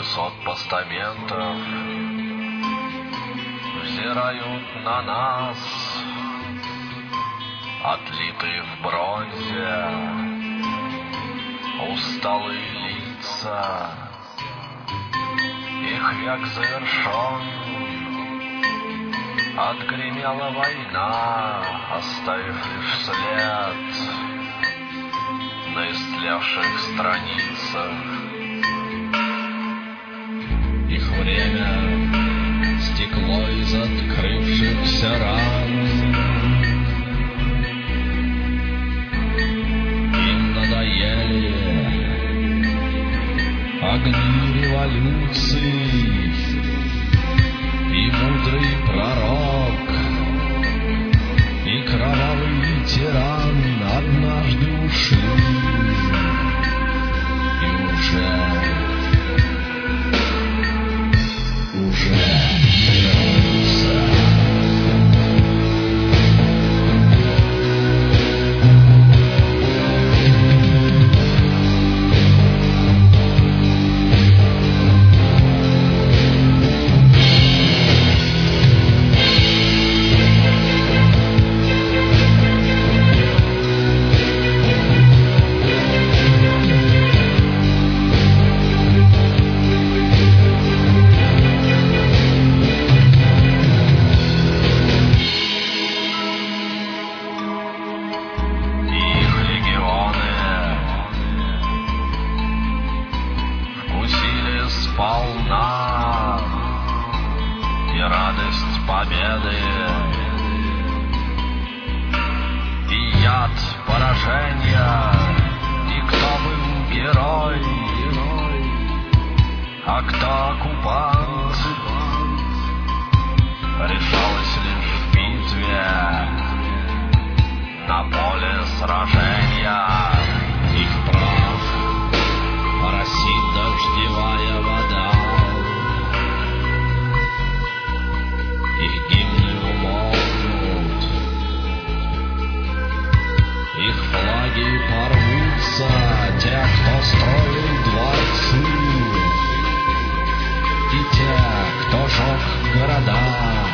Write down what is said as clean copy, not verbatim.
высот постаментов взирают на нас, отлитые в бронзе, усталые лица. Их век завершен, отгремела война, оставив лишь след на истлевших страницах. Их время стекло из открывшихся ран. Им надоели огни революций, и мудрый пророк, и кровавый тиран однажды ушли, и уже не вернутся. Полна и радость победы, и яд поражения, и кто был герой, а кто оккупант, решалось лишь в битве на поле сражения. Их прах оросит дождевая вода, их гимны умолкнут, их флаги порвутся, те, кто строил дворцы, и те, кто жег города.